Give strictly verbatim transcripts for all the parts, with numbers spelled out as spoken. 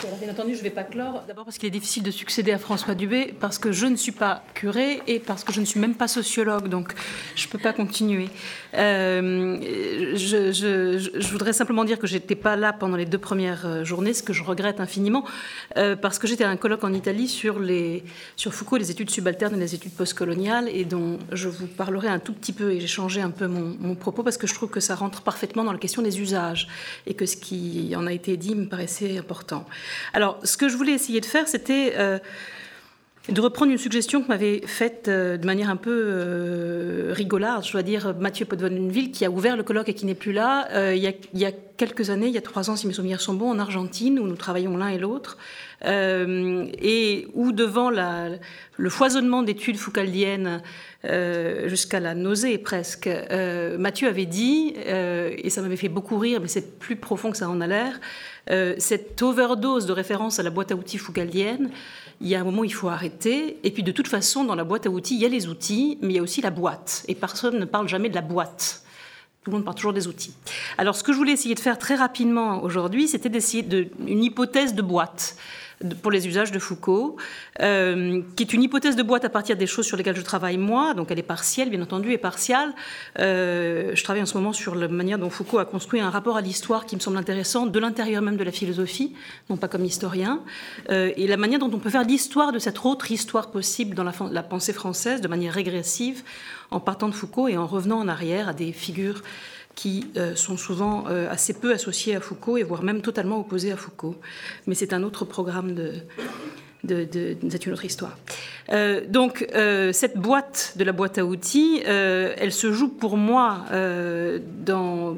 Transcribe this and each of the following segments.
Alors, bien entendu, je ne vais pas clore. D'abord parce qu'il est difficile de succéder à François Dubé, parce que je ne suis pas curée et parce que je ne suis même pas sociologue, donc je ne peux pas continuer. Euh, je, je, je voudrais simplement dire que je n'étais pas là pendant les deux premières journées, ce que je regrette infiniment, euh, parce que j'étais à un colloque en Italie sur, les, sur Foucault, les études subalternes et les études postcoloniales, et dont je vous parlerai un tout petit peu, et j'ai changé un peu mon, mon propos, parce que je trouve que ça rentre parfaitement dans la question des usages, et que ce qui en a été dit me paraissait important. Alors, ce que je voulais essayer de faire, c'était euh, de reprendre une suggestion que m'avait faite euh, de manière un peu euh, rigolarde, je dois dire, Mathieu Podvonenville, qui a ouvert le colloque et qui n'est plus là, euh, il, y a, il y a quelques années, il y a trois ans, si mes souvenirs sont bons, en Argentine, où nous travaillons l'un et l'autre, euh, et où, devant la, le foisonnement d'études foucaldiennes, euh, jusqu'à la nausée presque, euh, Mathieu avait dit, euh, et ça m'avait fait beaucoup rire, mais c'est plus profond que ça en a l'air, euh, cette overdose de référence à la boîte à outils foucaldienne, il y a un moment où il faut arrêter, et puis de toute façon, dans la boîte à outils, il y a les outils, mais il y a aussi la boîte, et personne ne parle jamais de la boîte. Tout le monde parle toujours des outils. Alors, ce que je voulais essayer de faire très rapidement aujourd'hui, c'était d'essayer de, une hypothèse de boîte pour les usages de Foucault, euh, qui est une hypothèse de boîte à partir des choses sur lesquelles je travaille moi, donc elle est partielle, bien entendu, et partiale. Euh, je travaille en ce moment sur la manière dont Foucault a construit un rapport à l'histoire qui me semble intéressant, de l'intérieur même de la philosophie, non pas comme historien, euh, et la manière dont on peut faire l'histoire de cette autre histoire possible dans la, la pensée française, de manière régressive, en partant de Foucault et en revenant en arrière à des figures qui euh, sont souvent euh, assez peu associés à Foucault, et voire même totalement opposés à Foucault. Mais c'est un autre programme, de, de, de, c'est une autre histoire. Euh, donc, euh, cette boîte de la boîte à outils, euh, elle se joue pour moi euh, dans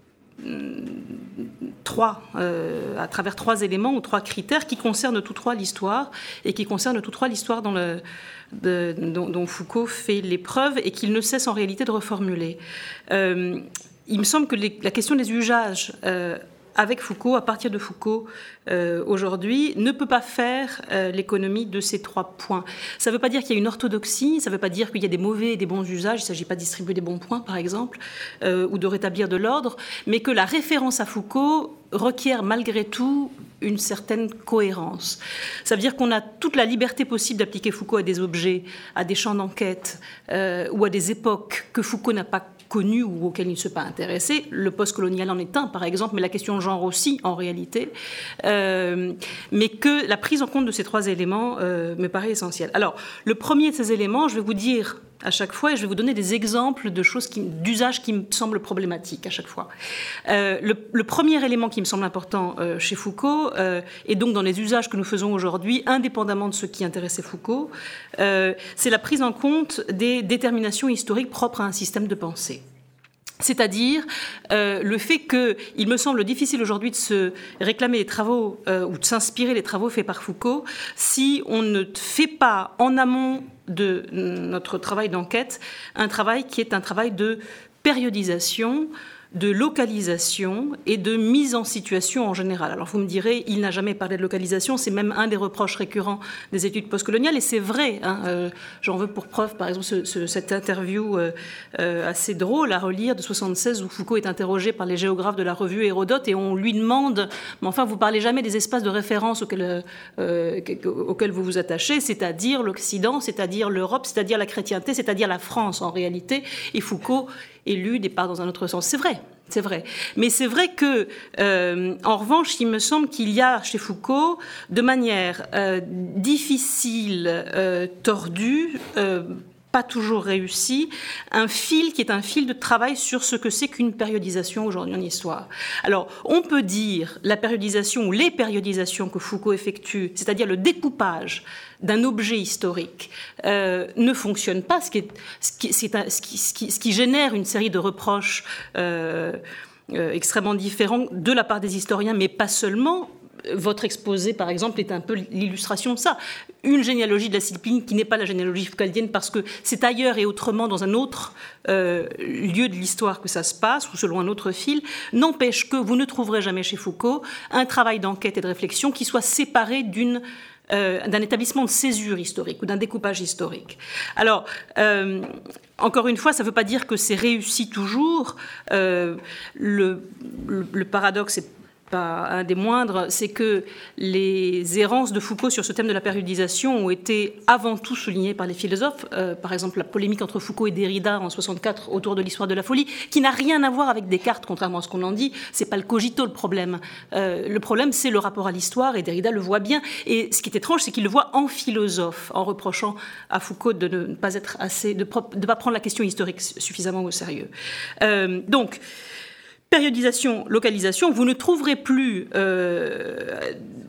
trois, euh, à travers trois éléments ou trois critères qui concernent tous trois l'histoire, et qui concernent tous trois l'histoire dans le, de, dont, dont Foucault fait l'épreuve et qu'il ne cesse en réalité de reformuler. Euh, Il me semble que les, la question des usages euh, avec Foucault, à partir de Foucault, euh, aujourd'hui, ne peut pas faire euh, l'économie de ces trois points. Ça ne veut pas dire qu'il y a une orthodoxie, ça ne veut pas dire qu'il y a des mauvais et des bons usages, il ne s'agit pas de distribuer des bons points, par exemple, euh, ou de rétablir de l'ordre, mais que la référence à Foucault requiert malgré tout une certaine cohérence. Ça veut dire qu'on a toute la liberté possible d'appliquer Foucault à des objets, à des champs d'enquête, euh, ou à des époques que Foucault n'a pas connu ou auquel il ne s'est pas intéressé. Le postcolonial en est un, par exemple, mais la question de genre aussi, en réalité. Euh, mais que la prise en compte de ces trois éléments euh, me paraît essentielle. Alors, le premier de ces éléments, je vais vous dire à chaque fois, et je vais vous donner des exemples de choses, qui, d'usages qui me semblent problématiques à chaque fois. Euh, le, le premier élément qui me semble important euh, chez Foucault, euh, et donc dans les usages que nous faisons aujourd'hui, indépendamment de ce qui intéressait Foucault, euh, c'est la prise en compte des déterminations historiques propres à un système de pensée. C'est-à-dire euh, le fait qu'il me semble difficile aujourd'hui de se réclamer les travaux euh, ou de s'inspirer les travaux faits par Foucault si on ne fait pas en amont de notre travail d'enquête un travail qui est un travail de périodisation, de localisation et de mise en situation en général. Alors vous me direz, il n'a jamais parlé de localisation, c'est même un des reproches récurrents des études postcoloniales, et c'est vrai, hein, euh, j'en veux pour preuve par exemple ce, ce, cette interview euh, euh, assez drôle à relire de soixante-seize où Foucault est interrogé par les géographes de la revue Hérodote et on lui demande, mais enfin vous parlez jamais des espaces de référence auxquels, euh, auxquels vous vous attachez, c'est-à-dire l'Occident, c'est-à-dire l'Europe, c'est-à-dire la chrétienté, c'est-à-dire la France en réalité, et Foucault élu départ dans un autre sens. C'est vrai, c'est vrai. Mais c'est vrai que, euh, en revanche, il me semble qu'il y a chez Foucault, de manière euh, difficile, euh, tordue, euh, pas toujours réussi, un fil qui est un fil de travail sur ce que c'est qu'une périodisation aujourd'hui en histoire. Alors, on peut dire la périodisation ou les périodisations que Foucault effectue, c'est-à-dire le découpage d'un objet historique, euh, ne fonctionne pas, ce qui, est, ce, qui, c'est un, ce, qui, ce, qui, ce qui génère une série de reproches euh, euh, extrêmement différents de la part des historiens, mais pas seulement. Votre exposé, par exemple, est un peu l'illustration de ça. Une généalogie de la discipline qui n'est pas la généalogie foucaldienne parce que c'est ailleurs et autrement dans un autre euh, lieu de l'histoire que ça se passe ou selon un autre fil, n'empêche que vous ne trouverez jamais chez Foucault un travail d'enquête et de réflexion qui soit séparé d'une Euh, d'un établissement de césure historique ou d'un découpage historique. Alors, euh, encore une fois, ça ne veut pas dire que c'est réussi toujours. Euh, le, le, le paradoxe est pas un des moindres, c'est que les errances de Foucault sur ce thème de la périodisation ont été avant tout soulignées par les philosophes. Euh, par exemple, la polémique entre Foucault et Derrida en soixante-quatre autour de l'histoire de la folie, qui n'a rien à voir avec Descartes, contrairement à ce qu'on en dit. C'est pas le cogito le problème. Euh, le problème, c'est le rapport à l'histoire, et Derrida le voit bien. Et ce qui est étrange, c'est qu'il le voit en philosophe, en reprochant à Foucault de ne pas être assez, de ne pas prendre la question historique suffisamment au sérieux. Euh, donc, périodisation, localisation, vous ne trouverez plus, euh,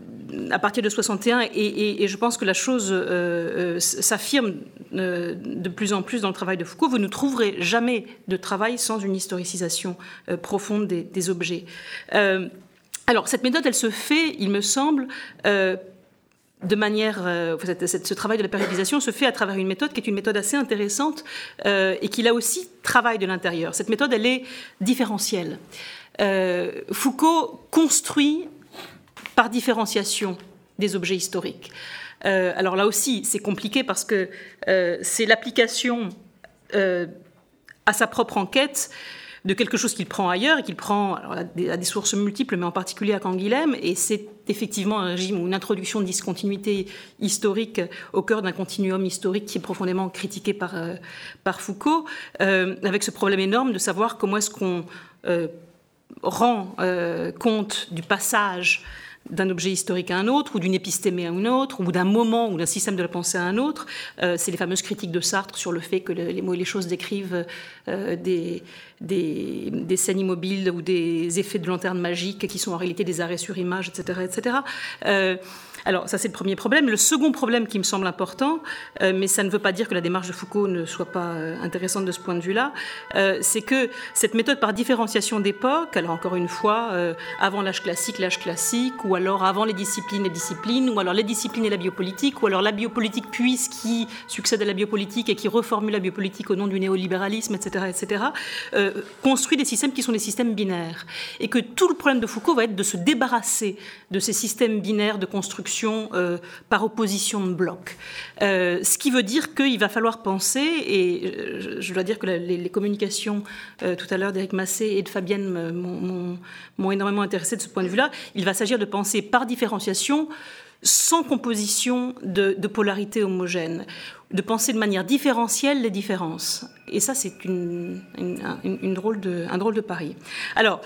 à partir de soixante et un, et, et, et je pense que la chose euh, euh, s'affirme euh, de plus en plus dans le travail de Foucault, vous ne trouverez jamais de travail sans une historicisation euh, profonde des, des objets. Euh, alors, cette méthode, elle se fait, il me semble, euh, de manière, euh, ce travail de la périodisation se fait à travers une méthode qui est une méthode assez intéressante euh, et qui là aussi travaille de l'intérieur. Cette méthode, elle est différentielle. Euh, Foucault construit par différenciation des objets historiques. Euh, alors là aussi, c'est compliqué parce que euh, c'est l'application euh, à sa propre enquête de quelque chose qu'il prend ailleurs et qu'il prend alors, à, des, à des sources multiples, mais en particulier à Canguilhem, et c'est effectivement un régime ou une introduction de discontinuité historique au cœur d'un continuum historique qui est profondément critiqué par, euh, par Foucault, euh, avec ce problème énorme de savoir comment est-ce qu'on euh, rend euh, compte du passage d'un objet historique à un autre, ou d'une épistémée à une autre, ou d'un moment, ou d'un système de la pensée à un autre. Euh, c'est les fameuses critiques de Sartre sur le fait que le, les mots et les choses décrivent euh, des, des, des scènes immobiles ou des effets de lanterne magique qui sont en réalité des arrêts sur image, et cetera, et cetera. Euh, alors, ça, c'est le premier problème. Le second problème qui me semble important, euh, mais ça ne veut pas dire que la démarche de Foucault ne soit pas euh, intéressante de ce point de vue-là, euh, c'est que cette méthode par différenciation d'époque, alors encore une fois, euh, avant l'âge classique, l'âge classique, ou alors avant les disciplines, les disciplines, ou alors les disciplines et la biopolitique, ou alors la biopolitique puis ce qui succède à la biopolitique et qui reformule la biopolitique au nom du néolibéralisme, et cetera, et cetera, euh, construit des systèmes qui sont des systèmes binaires. Et que tout le problème de Foucault va être de se débarrasser de ces systèmes binaires de construction euh, par opposition de blocs. Euh, ce qui veut dire qu'il va falloir penser, et je, je dois dire que la, les, les communications euh, tout à l'heure d'Éric Massé et de Fabienne m'ont, m'ont énormément intéressé de ce point de vue-là, il va s'agir de penser par différenciation, sans composition de, de polarité homogène, de penser de manière différentielle les différences. Et ça, c'est une, une, une, une drôle de, un drôle de pari. Alors,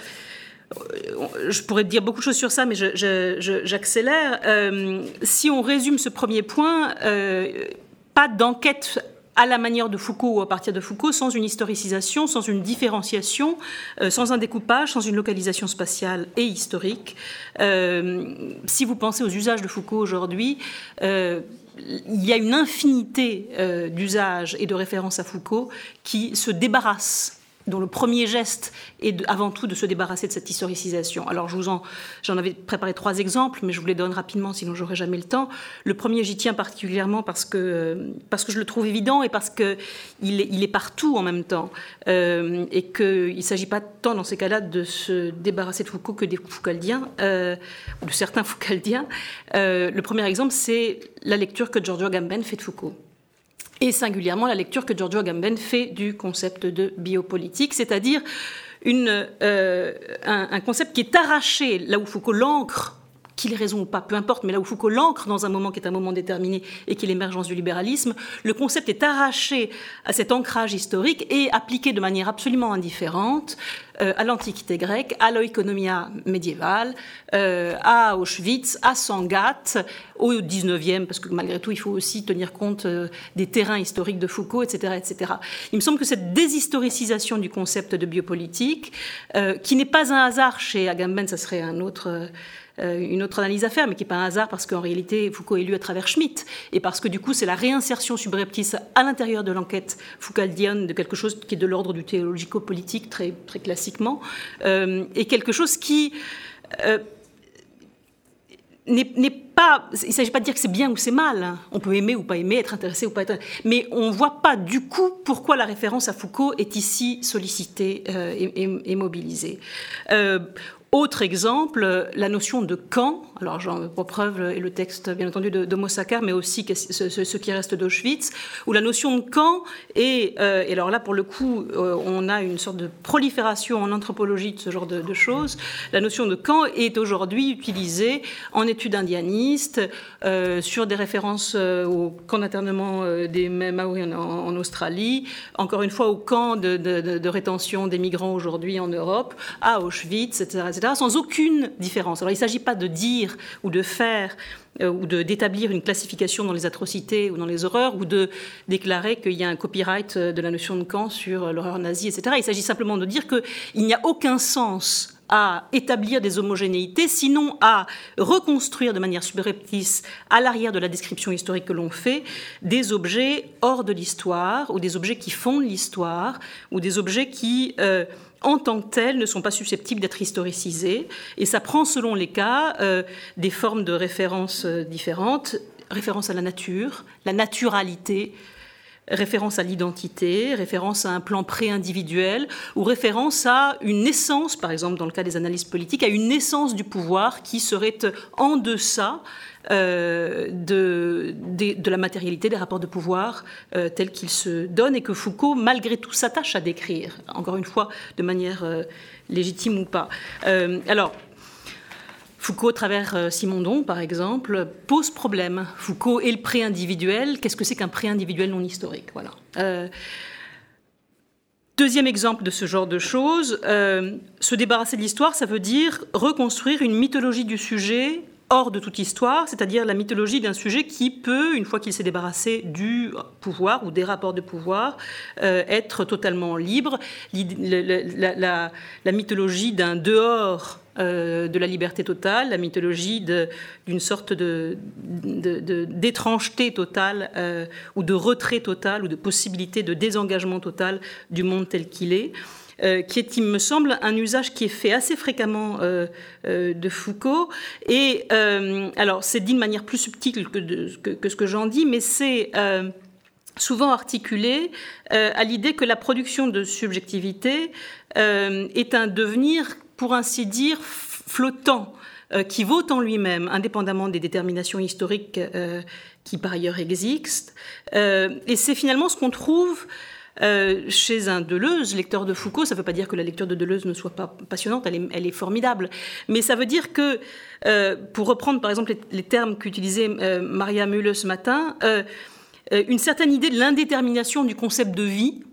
je pourrais dire beaucoup de choses sur ça, mais je, je, je, j'accélère. Euh, si on résume ce premier point, euh, pas d'enquête à la manière de Foucault ou à partir de Foucault, sans une historicisation, sans une différenciation, euh, sans un découpage, sans une localisation spatiale et historique. Euh, si vous pensez aux usages de Foucault aujourd'hui, euh, il y a une infinité euh, d'usages et de références à Foucault qui se débarrassent, dont le premier geste est de, avant tout de se débarrasser de cette historicisation. Alors je vous en, j'en avais préparé trois exemples, mais je vous les donne rapidement, sinon j'aurai jamais le temps. Le premier, j'y tiens particulièrement parce que, parce que je le trouve évident et parce qu'il est, il est partout en même temps. Euh, et qu'il ne s'agit pas tant dans ces cas-là de se débarrasser de Foucault que des Foucaldiens, euh, ou de certains Foucaldiens. Euh, le premier exemple, c'est la lecture que Giorgio Agamben fait de Foucault. Et singulièrement la lecture que Giorgio Agamben fait du concept de biopolitique, c'est-à-dire une, euh, un, un concept qui est arraché, là où Foucault l'ancre, qu'il ait raison ou pas, peu importe, mais là où Foucault l'ancre dans un moment qui est un moment déterminé et qui est l'émergence du libéralisme, le concept est arraché à cet ancrage historique et appliqué de manière absolument indifférente euh, à l'Antiquité grecque, à l'oikonomia médiévale, euh, à Auschwitz, à Sangatte, au dix-neuvième, parce que malgré tout, il faut aussi tenir compte euh, des terrains historiques de Foucault, et cetera, et cetera. Il me semble que cette déshistoricisation du concept de biopolitique, euh, qui n'est pas un hasard chez Agamben, ça serait un autre... Euh, une autre analyse à faire, mais qui n'est pas un hasard parce qu'en réalité, Foucault est lu à travers Schmitt, et parce que du coup, c'est la réinsertion subreptice à l'intérieur de l'enquête foucaldienne de quelque chose qui est de l'ordre du théologico-politique, très, très classiquement, euh, et quelque chose qui euh, n'est, n'est pas... Il ne s'agit pas de dire que c'est bien ou c'est mal, hein. On peut aimer ou pas aimer, être intéressé ou pas être... Mais on ne voit pas du coup pourquoi la référence à Foucault est ici sollicitée euh, et, et, et mobilisée. Euh, Autre exemple, la notion de camp. Alors, j'en pour preuve est le texte, bien entendu, de, de Mossacker, mais aussi ce, ce, ce qui reste d'Auschwitz, où la notion de camp est, euh, et alors là, pour le coup, euh, on a une sorte de prolifération en anthropologie de ce genre de, de choses. La notion de camp est aujourd'hui utilisée en études indianistes, euh, sur des références euh, au camp d'internement euh, des Maoris en, en Australie, encore une fois au camp de, de, de, de rétention des migrants aujourd'hui en Europe, à Auschwitz, et cetera, et cetera, sans aucune différence. Alors, il ne s'agit pas de dire ou de faire euh, ou de, d'établir une classification dans les atrocités ou dans les horreurs, ou de déclarer qu'il y a un copyright de la notion de camp sur l'horreur nazie, et cetera. Il s'agit simplement de dire qu'il n'y a aucun sens à établir des homogénéités, sinon à reconstruire de manière subreptice, à l'arrière de la description historique que l'on fait, des objets hors de l'histoire, ou des objets qui fondent l'histoire, ou des objets qui, euh, en tant que tels, ne sont pas susceptibles d'être historicisés. Et ça prend, selon les cas, euh, des formes de références euh, différentes, référence à la nature, la naturalité, référence à l'identité, référence à un plan pré-individuel, ou référence à une essence, par exemple dans le cas des analyses politiques, à une essence du pouvoir qui serait en deçà euh, de, de, de la matérialité des rapports de pouvoir euh, tels qu'ils se donnent, et que Foucault, malgré tout, s'attache à décrire, encore une fois, de manière euh, légitime ou pas. Euh, alors, Foucault, à travers Simondon, par exemple, pose problème. Foucault et le pré-individuel, qu'est-ce que c'est qu'un pré-individuel non historique ? Voilà. Euh, deuxième exemple de ce genre de choses, euh, se débarrasser de l'histoire, ça veut dire reconstruire une mythologie du sujet hors de toute histoire, c'est-à-dire la mythologie d'un sujet qui peut, une fois qu'il s'est débarrassé du pouvoir ou des rapports de pouvoir, euh, être totalement libre. La, la, la, la mythologie d'un dehors euh, de la liberté totale, la mythologie de, d'une sorte de, de, de, d'étrangeté totale euh, ou de retrait total ou de possibilité de désengagement total du monde tel qu'il est. Euh, qui est, il me semble, un usage qui est fait assez fréquemment euh, euh, de Foucault. Et euh, alors, c'est dit de manière plus subtile que, de, que, que ce que j'en dis, mais c'est euh, souvent articulé euh, à l'idée que la production de subjectivité euh, est un devenir, pour ainsi dire, flottant, euh, qui vaut en lui-même, indépendamment des déterminations historiques euh, qui, par ailleurs, existent. Euh, et c'est finalement ce qu'on trouve Euh, chez un Deleuze, lecteur de Foucault. Ça ne veut pas dire que la lecture de Deleuze ne soit pas passionnante, elle est, elle est formidable, mais ça veut dire que, euh, pour reprendre par exemple les, les termes qu'utilisait euh, Maria Mühle ce matin, euh, euh, une certaine idée de l'indétermination du concept de vie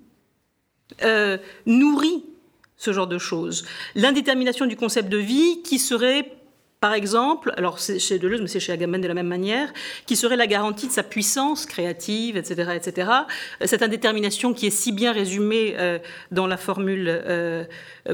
euh, nourrit ce genre de choses. L'indétermination du concept de vie qui serait, par exemple, alors c'est chez Deleuze, mais c'est chez Agamben de la même manière, qui serait la garantie de sa puissance créative, et cetera, et cetera. Cette indétermination qui est si bien résumée euh, dans la formule euh, euh,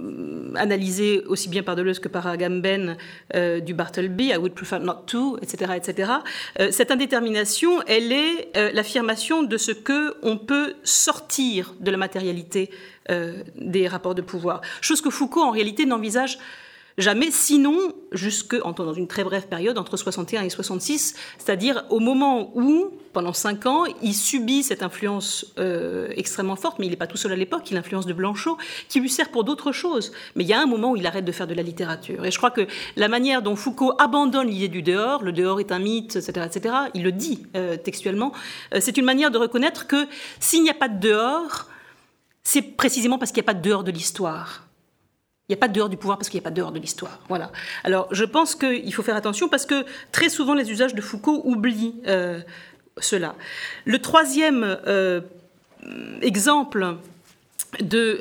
analysée aussi bien par Deleuze que par Agamben euh, du Bartleby, I would prefer not to, et cetera, et cetera. Euh, cette indétermination, elle est euh, l'affirmation de ce que on peut sortir de la matérialité euh, des rapports de pouvoir. Chose que Foucault, en réalité, n'envisage jamais, sinon jusque, dans une très brève période, entre soixante et un et soixante-six, c'est-à-dire au moment où, pendant cinq ans, il subit cette influence euh, extrêmement forte, mais il n'est pas tout seul à l'époque, il l'influence de Blanchot, qui lui sert pour d'autres choses. Mais il y a un moment où il arrête de faire de la littérature. Et je crois que la manière dont Foucault abandonne l'idée du dehors, le dehors est un mythe, et cetera, et cetera, il le dit euh, textuellement, euh, c'est une manière de reconnaître que s'il n'y a pas de dehors, c'est précisément parce qu'il n'y a pas de dehors de l'histoire. Il n'y a pas de dehors du pouvoir parce qu'il n'y a pas de dehors de l'histoire. Voilà. Alors, je pense qu'il faut faire attention parce que très souvent, les usages de Foucault oublient euh, cela. Le troisième euh, exemple de,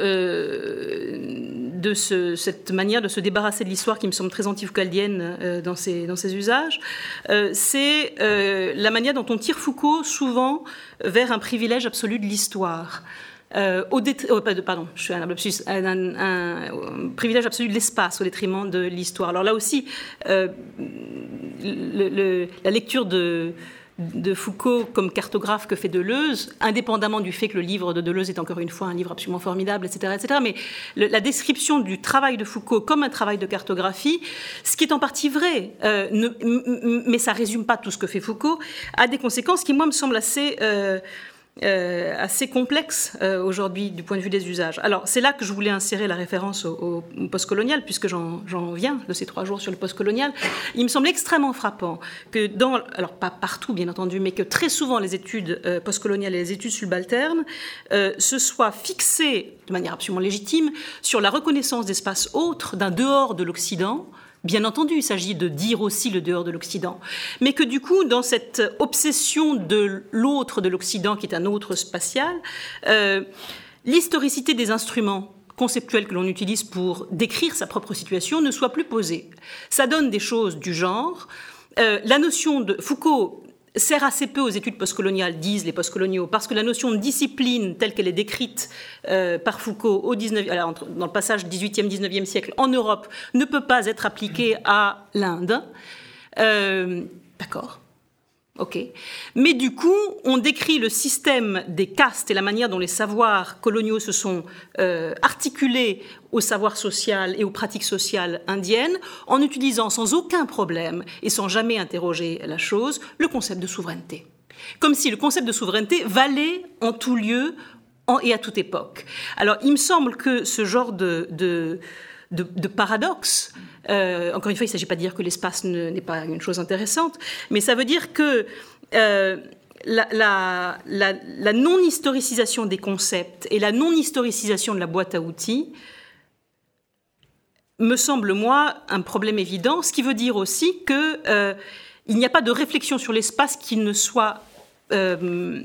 euh, de ce, cette manière de se débarrasser de l'histoire qui me semble très anti-foucaldienne euh, dans, ses, dans ses usages, euh, c'est euh, la manière dont on tire Foucault souvent vers un privilège absolu de l'histoire. Euh, au dét- oh, pardon, je suis un lapsus, un, un, un privilège absolu de l'espace au détriment de l'histoire. Alors là aussi, euh, le, le, la lecture de, de Foucault comme cartographe que fait Deleuze, indépendamment du fait que le livre de Deleuze est encore une fois un livre absolument formidable, et cetera, et cetera, mais le, la description du travail de Foucault comme un travail de cartographie, ce qui est en partie vrai, euh, ne, m- m- mais ça résume pas tout ce que fait Foucault, a des conséquences qui, moi, me semblent assez... Euh, Euh, assez complexe euh, aujourd'hui du point de vue des usages. Alors c'est là que je voulais insérer la référence au, au postcolonial, puisque j'en, j'en viens de ces trois jours sur le postcolonial. Il me semble extrêmement frappant que dans, alors pas partout bien entendu, mais que très souvent les études euh, postcoloniales et les études subalternes euh, se soient fixées de manière absolument légitime sur la reconnaissance d'espaces autres d'un dehors de l'Occident. Bien entendu, il s'agit de dire aussi le dehors de l'Occident, mais que du coup, dans cette obsession de l'autre de l'Occident, qui est un autre spatial, euh, l'historicité des instruments conceptuels que l'on utilise pour décrire sa propre situation ne soit plus posée. Ça donne des choses du genre. Euh, la notion de Foucault sert assez peu aux études postcoloniales, disent les postcoloniaux, parce que la notion de discipline telle qu'elle est décrite euh, par Foucault au dix-neuvième, alors, dans le passage dix-huitième dix-neuvième siècle en Europe ne peut pas être appliquée à l'Inde. Euh, d'accord. Ok. Mais du coup, on décrit le système des castes et la manière dont les savoirs coloniaux se sont euh, articulés au savoir social et aux pratiques sociales indiennes en utilisant sans aucun problème et sans jamais interroger la chose, le concept de souveraineté. Comme si le concept de souveraineté valait en tout lieu en, et à toute époque. Alors, il me semble que ce genre de... de De, de paradoxe. Euh, encore une fois, il ne s'agit pas de dire que l'espace ne, n'est pas une chose intéressante, mais ça veut dire que euh, la, la, la, la non-historicisation des concepts et la non-historicisation de la boîte à outils me semble, moi, un problème évident, ce qui veut dire aussi qu'il euh, n'y a pas de réflexion sur l'espace qui ne soit... Euh,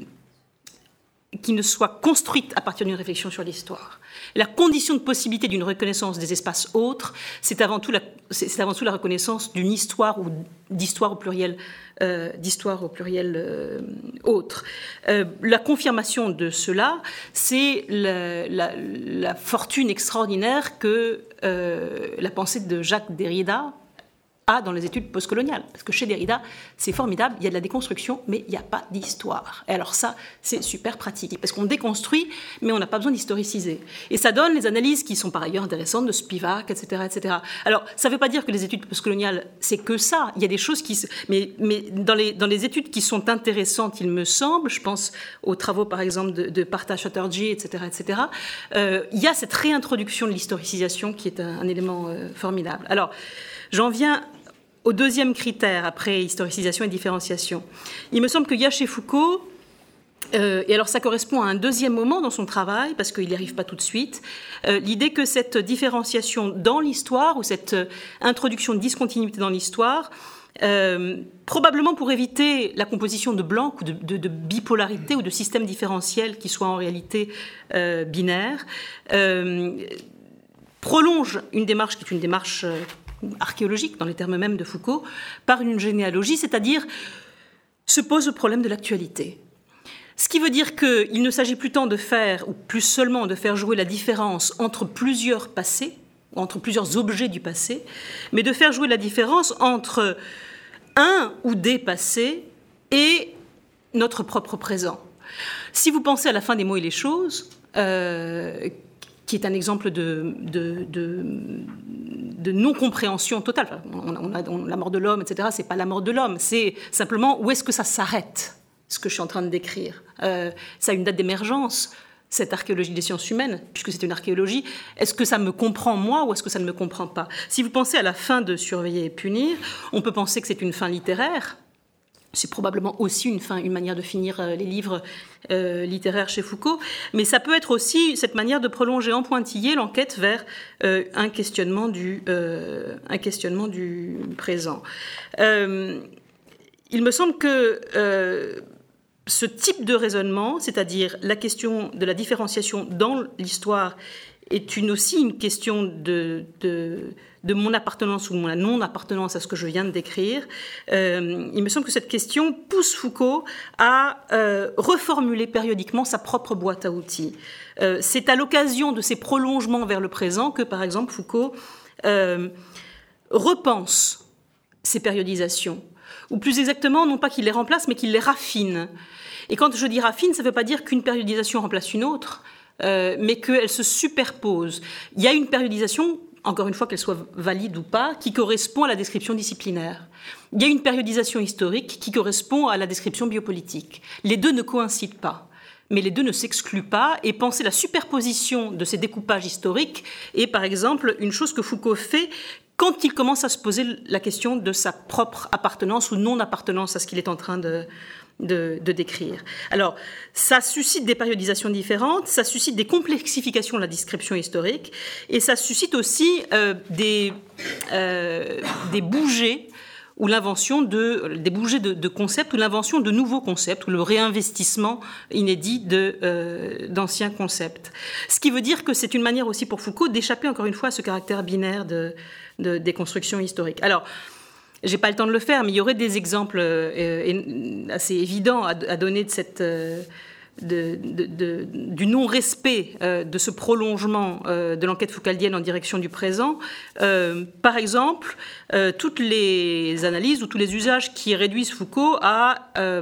qui ne soit construite à partir d'une réflexion sur l'histoire. La condition de possibilité d'une reconnaissance des espaces autres, c'est avant tout la, c'est avant tout la reconnaissance d'une histoire ou d'histoire au pluriel, euh, d'histoire au pluriel euh, autre. Euh, la confirmation de cela, c'est la, la, la fortune extraordinaire que euh, la pensée de Jacques Derrida a dans les études postcoloniales. Parce que chez Derrida, c'est formidable, il y a de la déconstruction, mais il n'y a pas d'histoire. Et alors ça, c'est super pratique, parce qu'on déconstruit, mais on n'a pas besoin d'historiciser. Et ça donne les analyses qui sont par ailleurs intéressantes de Spivak, et cetera, et cetera. Alors, ça ne veut pas dire que les études postcoloniales, c'est que ça. Il y a des choses qui... Mais, mais dans, les, dans les études qui sont intéressantes, il me semble, je pense aux travaux, par exemple, de, de Partha Chatterjee, et cetera, et cetera, euh, il y a cette réintroduction de l'historicisation qui est un, un élément euh, formidable. Alors, j'en viens au deuxième critère, après historicisation et différenciation. Il me semble qu'il y a chez Foucault, euh, et alors ça correspond à un deuxième moment dans son travail, parce qu'il n'y arrive pas tout de suite, euh, l'idée que cette différenciation dans l'histoire, ou cette euh, introduction de discontinuité dans l'histoire, euh, probablement pour éviter la composition de blancs, ou de, de, de bipolarité, ou de systèmes différentiels qui soient en réalité euh, binaires, euh, prolonge une démarche qui est une démarche... Euh, archéologique, dans les termes mêmes de Foucault, par une généalogie, c'est-à-dire se pose le problème de l'actualité. Ce qui veut dire qu'il ne s'agit plus tant de faire, ou plus seulement de faire jouer la différence entre plusieurs passés, entre plusieurs objets du passé, mais de faire jouer la différence entre un ou des passés et notre propre présent. Si vous pensez à La fin des mots et les choses, euh, qui est un exemple de, de, de, de non-compréhension totale. Enfin, on a, on a, on, la mort de l'homme, et cetera, c'est pas la mort de l'homme, c'est simplement où est-ce que ça s'arrête, ce que je suis en train de décrire. Euh, ça a une date d'émergence, cette archéologie des sciences humaines, puisque c'est une archéologie. Est-ce que ça me comprend, moi, ou est-ce que ça ne me comprend pas ? Si vous pensez à la fin de Surveiller et punir, on peut penser que c'est une fin littéraire. C'est probablement aussi une, fin, une manière de finir les livres euh, littéraires chez Foucault, mais ça peut être aussi cette manière de prolonger en pointillé l'enquête vers euh, un, questionnement du, euh, un questionnement du présent. Euh, il me semble que euh, ce type de raisonnement, c'est-à-dire la question de la différenciation dans l'histoire, est une, aussi une question de... de de mon appartenance ou mon non-appartenance à ce que je viens de décrire, euh, il me semble que cette question pousse Foucault à euh, reformuler périodiquement sa propre boîte à outils. Euh, c'est à l'occasion de ces prolongements vers le présent que, par exemple, Foucault euh, repense ces périodisations, ou plus exactement, non pas qu'il les remplace, mais qu'il les raffine. Et quand je dis raffine, ça ne veut pas dire qu'une périodisation remplace une autre, euh, mais qu'elle se superpose. Il y a une périodisation, encore une fois qu'elle soit valide ou pas, qui correspond à la description disciplinaire. Il y a une périodisation historique qui correspond à la description biopolitique. Les deux ne coïncident pas. mais les deux ne s'excluent pas, et penser la superposition de ces découpages historiques est par exemple une chose que Foucault fait quand il commence à se poser la question de sa propre appartenance ou non-appartenance à ce qu'il est en train de, de, de décrire. Alors, ça suscite des périodisations différentes, ça suscite des complexifications de la description historique, et ça suscite aussi euh, des, euh, des bougées ou l'invention de, des bougées de, de concepts, ou l'invention de nouveaux concepts, ou le réinvestissement inédit de, euh, d'anciens concepts. Ce qui veut dire que c'est une manière aussi pour Foucault d'échapper encore une fois à ce caractère binaire de, de, des constructions historiques. Alors, j'ai pas le temps de le faire, mais il y aurait des exemples euh, assez évidents à, à donner de cette... Euh, De, de, de, du non-respect euh, de ce prolongement euh, de l'enquête foucaldienne en direction du présent. Euh, par exemple, euh, toutes les analyses ou tous les usages qui réduisent Foucault à euh,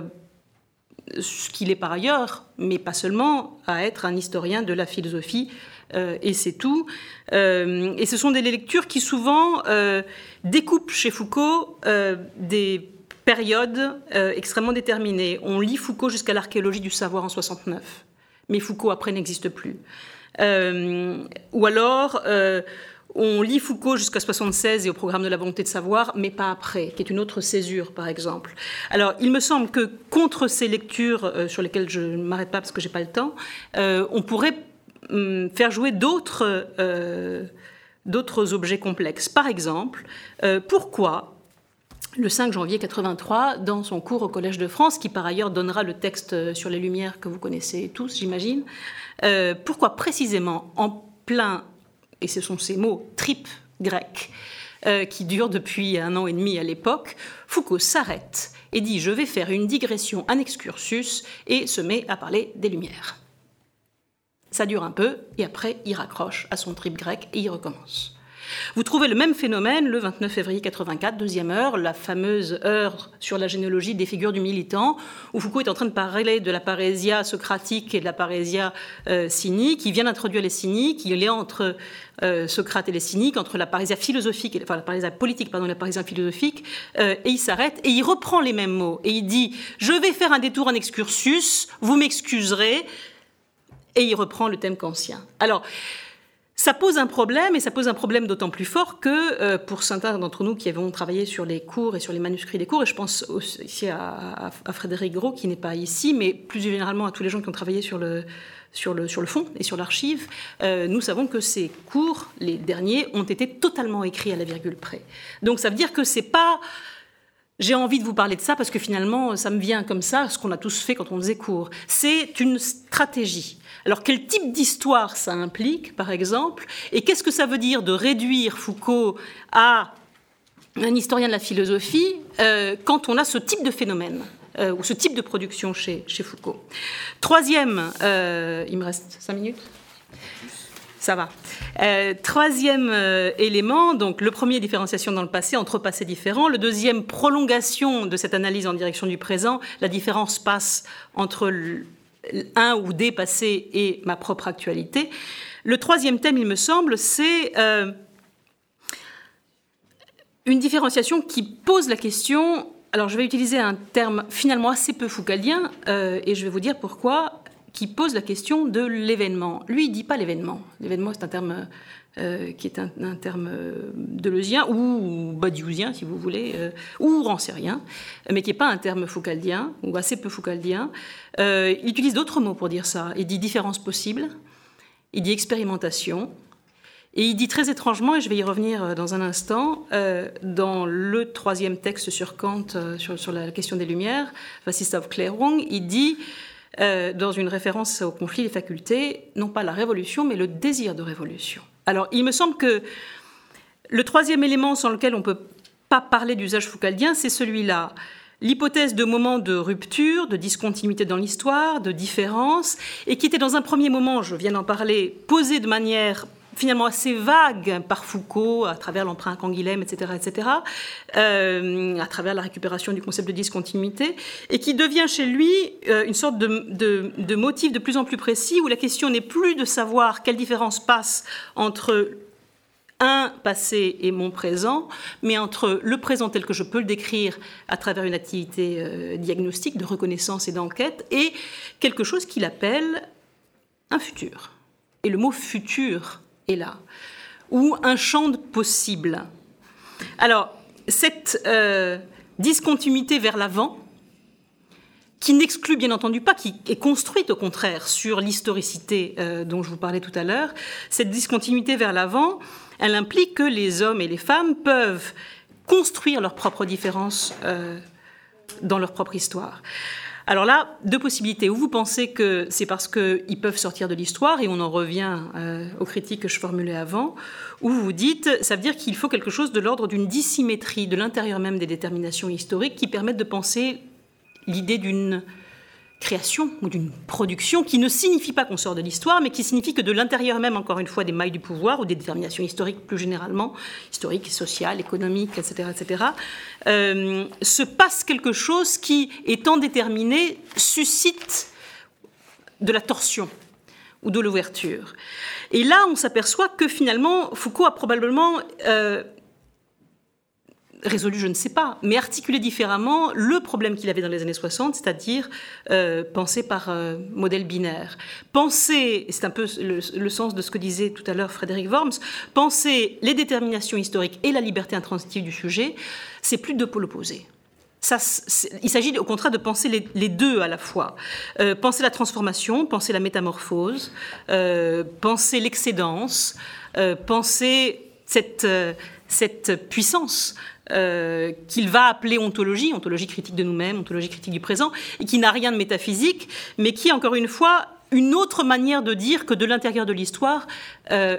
ce qu'il est par ailleurs, mais pas seulement, à être un historien de la philosophie, euh, et c'est tout. Euh, et ce sont des lectures qui souvent euh, découpent chez Foucault euh, des période euh, extrêmement déterminée. On lit Foucault jusqu'à l'archéologie du savoir en soixante-neuf, mais Foucault après n'existe plus. Euh, ou alors, euh, on lit Foucault jusqu'à soixante-seize et au programme de la volonté de savoir, mais pas après, qui est une autre césure, par exemple. Alors, il me semble que contre ces lectures, euh, sur lesquelles je ne m'arrête pas parce que je n'ai pas le temps, euh, on pourrait hum, faire jouer d'autres, euh, d'autres objets complexes. Par exemple, euh, pourquoi le cinq janvier quatre-vingt-trois, dans son cours au Collège de France, qui par ailleurs donnera le texte sur les Lumières que vous connaissez tous, j'imagine, euh, pourquoi précisément en plein, et ce sont ces mots, trip grec, euh, qui dure depuis un an et demi à l'époque, Foucault s'arrête et dit « je vais faire une digression, un excursus » et se met à parler des Lumières. Ça dure un peu, et après il raccroche à son trip grec et il recommence. Vous trouvez le même phénomène le vingt-neuf février quatre-vingt-quatre, deuxième heure, la fameuse heure sur la généalogie des figures du militant, où Foucault est en train de parler de la parésia socratique et de la parésia euh, cynique. Il vient d'introduire les cyniques, il est entre euh, Socrate et les cyniques, entre la parésia philosophique, enfin la parésia politique, pardon, et la parésia philosophique, euh, et il s'arrête et il reprend les mêmes mots. Et il dit « je vais faire un détour, un excursus, vous m'excuserez », et il reprend le thème kantien. Alors, ça pose un problème, et ça pose un problème d'autant plus fort que, euh, pour certains d'entre nous qui avons travaillé sur les cours et sur les manuscrits des cours, et je pense aussi à, à, à Frédéric Gros, qui n'est pas ici, mais plus généralement à tous les gens qui ont travaillé sur le, sur le, sur le fond et sur l'archive, euh, nous savons que ces cours, les derniers, ont été totalement écrits à la virgule près. Donc ça veut dire que c'est pas... J'ai envie de vous parler de ça parce que finalement, ça me vient comme ça, ce qu'on a tous fait quand on faisait cours. C'est une stratégie. Alors, quel type d'histoire ça implique, par exemple, et qu'est-ce que ça veut dire de réduire Foucault à un historien de la philosophie euh, quand on a ce type de phénomène euh, ou ce type de production chez, chez Foucault. Troisième, euh, il me reste cinq minutes. Ça va. Euh, troisième euh, élément, donc le premier, différenciation dans le passé, entre passés différents. Le deuxième, prolongation de cette analyse en direction du présent. La différence passe entre le, un ou des passés et ma propre actualité. Le troisième thème, il me semble, c'est euh, une différenciation qui pose la question... Alors, je vais utiliser un terme finalement assez peu foucaldien, euh, et je vais vous dire pourquoi... qui pose la question de l'événement. Lui, il ne dit pas l'événement. L'événement, c'est un terme euh, qui est un, un terme deleuzien ou badiouxien, si vous voulez, euh, ou rancérien, mais qui n'est pas un terme foucaldien, ou assez peu foucaldien. Euh, il utilise d'autres mots pour dire ça. Il dit différence possible, il dit expérimentation, et il dit très étrangement, et je vais y revenir dans un instant, euh, dans le troisième texte sur Kant, euh, sur, sur la question des Lumières, Wasserstoffklärung, il dit... Euh, dans une référence au conflit des facultés, non pas la révolution, mais le désir de révolution. Alors, il me semble que le troisième élément sans lequel on ne peut pas parler d'usage foucaldien, c'est celui-là. L'hypothèse de moments de rupture, de discontinuité dans l'histoire, de différence, et qui était dans un premier moment, je viens d'en parler, posée de manière finalement assez vague par Foucault, à travers l'emprunt à Canguilhem, et cetera, et cetera, euh, à travers la récupération du concept de discontinuité, et qui devient chez lui euh, une sorte de, de, de motif de plus en plus précis, où la question n'est plus de savoir quelle différence passe entre un passé et mon présent, mais entre le présent tel que je peux le décrire à travers une activité euh, diagnostique, de reconnaissance et d'enquête, et quelque chose qu'il appelle un futur. Et le mot futur est là, ou un champ de possible. Alors, cette euh, discontinuité vers l'avant, qui n'exclut bien entendu pas, qui est construite au contraire sur l'historicité euh, dont je vous parlais tout à l'heure, cette discontinuité vers l'avant, elle implique que les hommes et les femmes peuvent construire leurs propres différences euh, dans leur propre histoire. Alors là, deux possibilités. Ou vous pensez que c'est parce qu'ils peuvent sortir de l'histoire, et on en revient euh, aux critiques que je formulais avant, ou vous vous dites, ça veut dire qu'il faut quelque chose de l'ordre d'une dissymétrie de l'intérieur même des déterminations historiques qui permettent de penser l'idée d'une création ou d'une production qui ne signifie pas qu'on sort de l'histoire, mais qui signifie que de l'intérieur même, encore une fois, des mailles du pouvoir ou des déterminations historiques plus généralement, historiques, sociales, économiques, et cetera, et cetera, euh, se passe quelque chose qui, étant déterminé, suscite de la torsion ou de l'ouverture. Et là, on s'aperçoit que finalement, Foucault a probablement euh, résolu, je ne sais pas, mais articulé différemment le problème qu'il avait dans les années soixante, c'est-à-dire euh, penser par euh, modèle binaire. Penser, c'est un peu le, le sens de ce que disait tout à l'heure Frédéric Worms, penser les déterminations historiques et la liberté intransitive du sujet, c'est plus deux pôles opposés. Ça, il s'agit au contraire de penser les, les deux à la fois. Euh, penser la transformation, penser la métamorphose, euh, penser l'excédence, euh, penser cette, euh, cette puissance Euh, qu'il va appeler ontologie, ontologie critique de nous-mêmes, ontologie critique du présent, et qui n'a rien de métaphysique, mais qui est encore une fois une autre manière de dire que de l'intérieur de l'histoire, euh,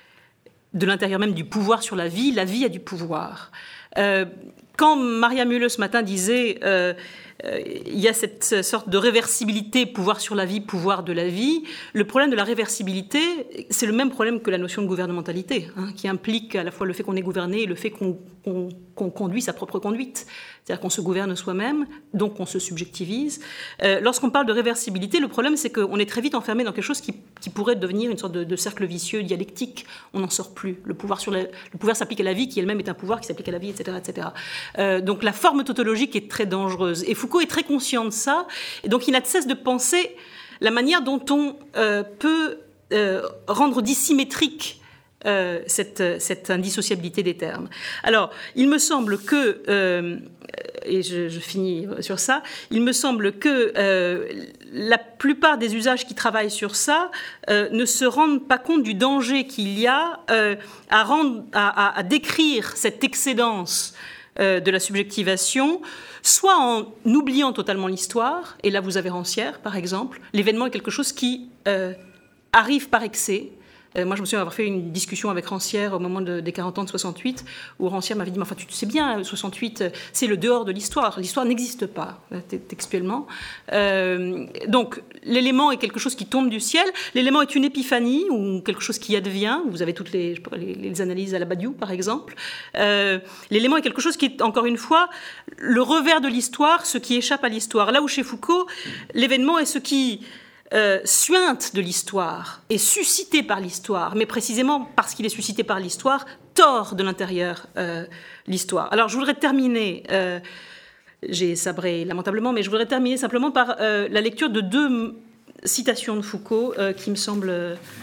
de l'intérieur même du pouvoir sur la vie, la vie a du pouvoir. Euh, quand Maria Müller ce matin disait euh, euh, il y a cette sorte de réversibilité, pouvoir sur la vie, pouvoir de la vie, le problème de la réversibilité, c'est le même problème que la notion de gouvernementalité, hein, qui implique à la fois le fait qu'on est gouverné et le fait qu'on, qu'on, qu'on conduit sa propre conduite. C'est-à-dire qu'on se gouverne soi-même, donc on se subjectivise. Euh, lorsqu'on parle de réversibilité, le problème, c'est qu'on est très vite enfermé dans quelque chose qui, qui pourrait devenir une sorte de, de cercle vicieux, dialectique. On n'en sort plus. Le pouvoir, sur la, le pouvoir s'applique à la vie, qui elle-même est un pouvoir qui s'applique à la vie, et cetera, et cetera. Euh, donc la forme tautologique est très dangereuse. Et Foucault est très conscient de ça. Et donc il n'a de cesse de penser la manière dont on euh, peut euh, rendre dissymétrique Euh, cette, cette indissociabilité des termes. Alors, il me semble que, euh, et je, je finis sur ça, il me semble que euh, la plupart des usages qui travaillent sur ça euh, ne se rendent pas compte du danger qu'il y a euh, à, rendre, à, à, à décrire cette excédence euh, de la subjectivation, soit en oubliant totalement l'histoire, et là vous avez Rancière par exemple, l'événement est quelque chose qui euh, arrive par excès. Moi, je me souviens avoir fait une discussion avec Rancière au moment de, des quarante ans de soixante-huit, où Rancière m'avait dit, mais enfin, tu sais bien, soixante-huit, c'est le dehors de l'histoire. L'histoire n'existe pas, textuellement. Euh, donc, l'élément est quelque chose qui tombe du ciel. L'élément est une épiphanie, ou quelque chose qui advient. Vous avez toutes les, je sais pas, les, les analyses à la Badiou, par exemple. Euh, l'élément est quelque chose qui est, encore une fois, le revers de l'histoire, ce qui échappe à l'histoire. Là où, chez Foucault, l'événement est ce qui Euh, suinte de l'histoire, est suscité par l'histoire, mais précisément parce qu'il est suscité par l'histoire, tord de l'intérieur euh, l'histoire. Alors je voudrais terminer, euh, j'ai sabré lamentablement, mais je voudrais terminer simplement par euh, la lecture de deux citations de Foucault euh, qui me semblent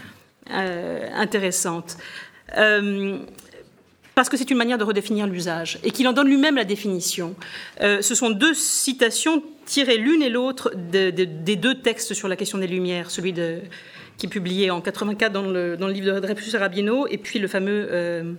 euh, intéressantes. Euh, parce que c'est une manière de redéfinir l'usage, et qu'il en donne lui-même la définition. Euh, ce sont deux citations tirées l'une et l'autre de, de, des deux textes sur la question des Lumières, celui de, qui est publié en quatre-vingt-quatre dans le, dans le livre de Dreyfus et Rabineau, et puis le fameux, euh,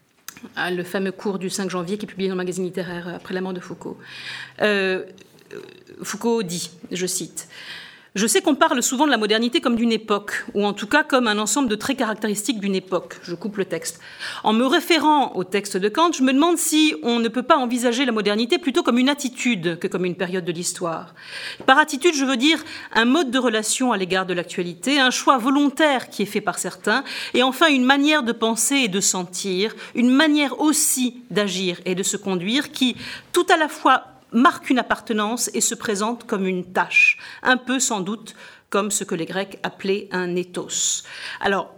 le fameux cours du cinq janvier qui est publié dans le magazine littéraire après la mort de Foucault. Euh, Foucault dit, je cite, « Je sais qu'on parle souvent de la modernité comme d'une époque, ou en tout cas comme un ensemble de traits caractéristiques d'une époque. » Je coupe le texte. En me référant au texte de Kant, je me demande si on ne peut pas envisager la modernité plutôt comme une attitude que comme une période de l'histoire. Par attitude, je veux dire un mode de relation à l'égard de l'actualité, un choix volontaire qui est fait par certains, et enfin une manière de penser et de sentir, une manière aussi d'agir et de se conduire qui, tout à la fois, marque une appartenance et se présente comme une tâche, un peu sans doute comme ce que les Grecs appelaient un ethos. Alors,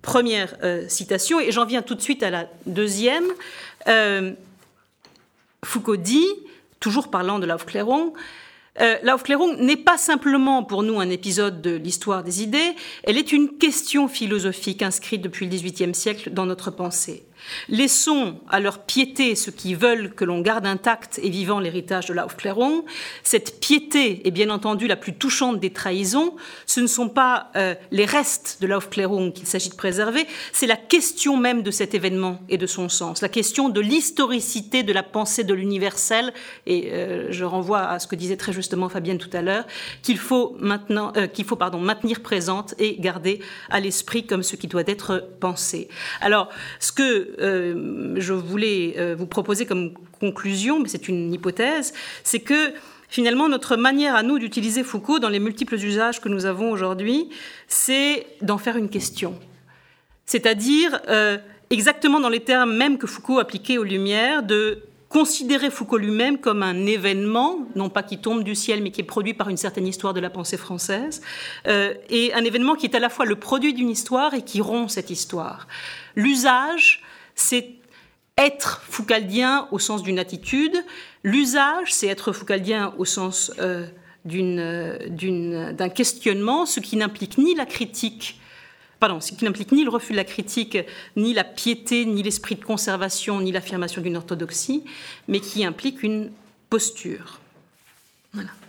première euh, citation, et j'en viens tout de suite à la deuxième. Euh, Foucault dit, toujours parlant de l'Aufklärung, Euh, L'Aufklärung n'est pas simplement pour nous un épisode de l'histoire des idées, elle est une question philosophique inscrite depuis le dix-huitième siècle dans notre pensée. Laissons à leur piété ceux qui veulent que l'on garde intact et vivant l'héritage de l'Aufklärung. Cette piété est bien entendu la plus touchante des trahisons. Ce ne sont pas euh, les restes de l'Aufklärung qu'il s'agit de préserver, c'est la question même de cet événement et de son sens, la question de l'historicité de la pensée de l'universel, et euh, je renvoie à ce que disait très justement Fabienne tout à l'heure, qu'il faut, maintenant, euh, qu'il faut pardon, maintenir présente et garder à l'esprit comme ce qui doit être pensé. Alors, ce que Euh, je voulais euh, vous proposer comme conclusion, mais c'est une hypothèse, c'est que finalement notre manière à nous d'utiliser Foucault dans les multiples usages que nous avons aujourd'hui, c'est d'en faire une question. C'est-à-dire, euh, exactement dans les termes mêmes que Foucault appliquait aux Lumières, de considérer Foucault lui-même comme un événement, non pas qui tombe du ciel, mais qui est produit par une certaine histoire de la pensée française, euh, et un événement qui est à la fois le produit d'une histoire et qui rompt cette histoire. L'usage, c'est être foucaldien au sens d'une attitude. L'usage, c'est être foucaldien au sens euh, d'une, d'une, d'un questionnement, ce qui n'implique ni la critique, pardon, ce qui n'implique ni le refus de la critique, ni la piété, ni l'esprit de conservation, ni l'affirmation d'une orthodoxie, mais qui implique une posture. Voilà.